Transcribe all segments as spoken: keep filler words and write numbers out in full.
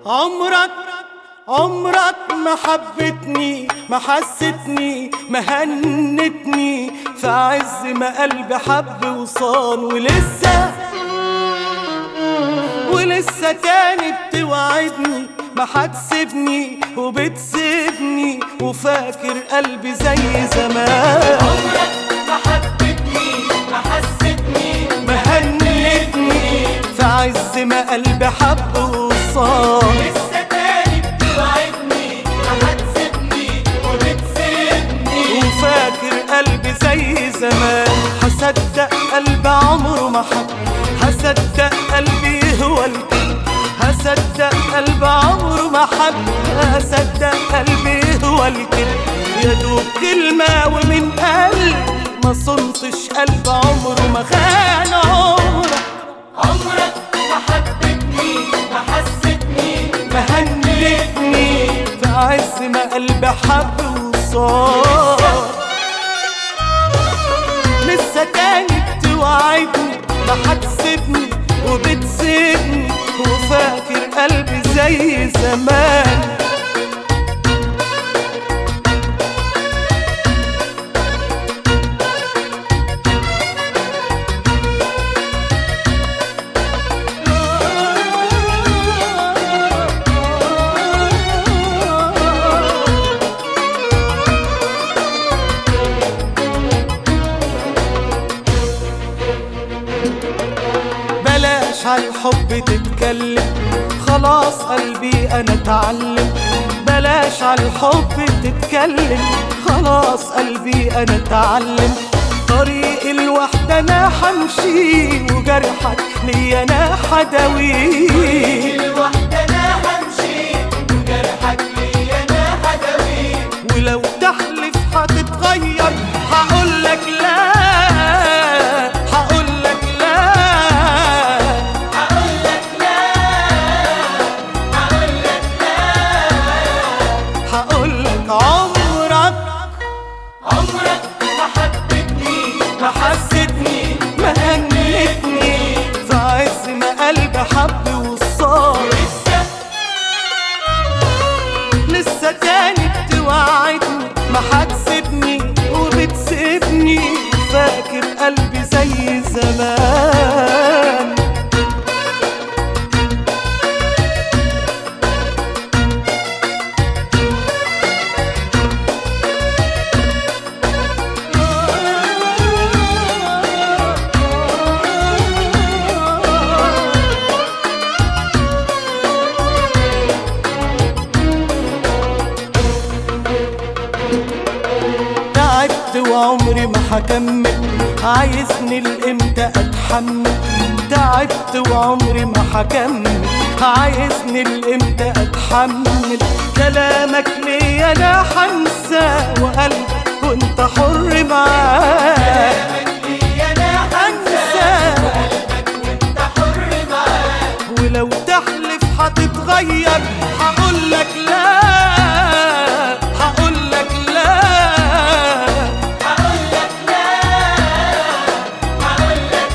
عمرك عمرك ما حبتني، ما حستني، ما هنتني، في عز ما قلبي حب وصان. ولسه ولسه تاني بتوعدني ما هتسيبني وبتسيبني، وفاكر قلبي زي زمان. عمرك ما حبتني، ما حستني، ما هنتني، في عز ما قلبي حب وصان. لسه تاني بتوعدني ما هتسيبني وبتسيبني، وفاكر قلبي زي زمان. هصدق قلبي عمره ما حب، هصدق قلبي هو الكل، هصدق قلبي عمره ما حب، هصدق قلبي هو الكل. يا دوب كلمة ومن قلب ما صنتش قلب عمره ما خان. عمرك عمرك ما حبتني، ما حستني، ما هنتني، في عز ما قلبي حب وصار. لسه تاني بتوعدني ما هتسيبني وبتسيبني، وفاكر قلبي زي زمان. بلاش عالحب تتكلم، خلاص قلبي انا اتعلم. بلاش عالحب تتكلم، خلاص قلبي انا اتعلم. طريق الوحدة انا حمشي، وجرحك ليا انا حداويه. الوحدة انا همشي، وجرحك ليا انا حداويه. ولو تحلف هتتغير هقولك لا، هقولك لا، هقولك لا، هقولك لا، هقولك عمرك عمرك ما حبتني، ما حستني، ما هنتني، في عز ما قلبي حب وصار. لسه لسه تاني بتوعدني ما هتسيبني وبتسيبني، فاكر قلبي زي زمان. تعبت وعمري ما هكمل، عايزني لإمتى أتحمل. تعبت وعمري ما هكمل، عايزني لإمتى أتحمل. كلامك ليا أنا حنسى، وقلبك وأنت حر معاه. كلامك ليا انا هنسى، وقلبك وانت حر معاه. ولو تحلف هتتغير هقولك لا، هقولك لا، هقولك لا، هقولك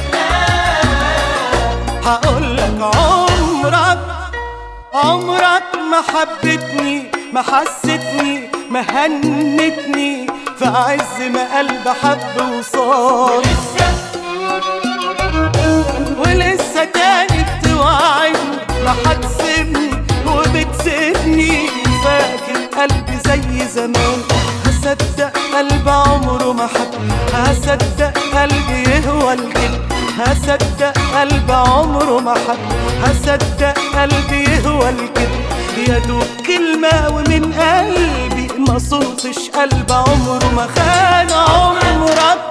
لا، هقولك عمرك عمرك ما حبتني، ما حستني، ما هنتني، في عز ما قلبي حب وصار. لسه ولسه تاني بتوعدني ما هتسيبني وبتسيبني، فاكر قلبي زي زمان. هصدق قلبي عمره ما حب، هصدق قلبي هو الكل، هصدق قلبي عمره ما حب، هصدق قلبي هو الكل. يا دوب كلمة ومن قلبي ما صنتش قلب عمره ما خان. عمرك